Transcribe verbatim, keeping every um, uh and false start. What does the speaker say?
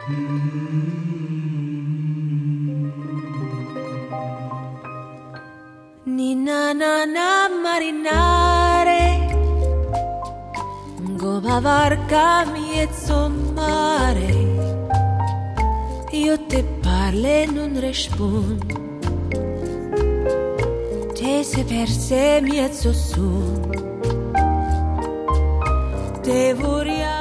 Ninna na na marinare, goma varca mezzo mare, io te parle non rispond, te se perse mezzo su, te voria.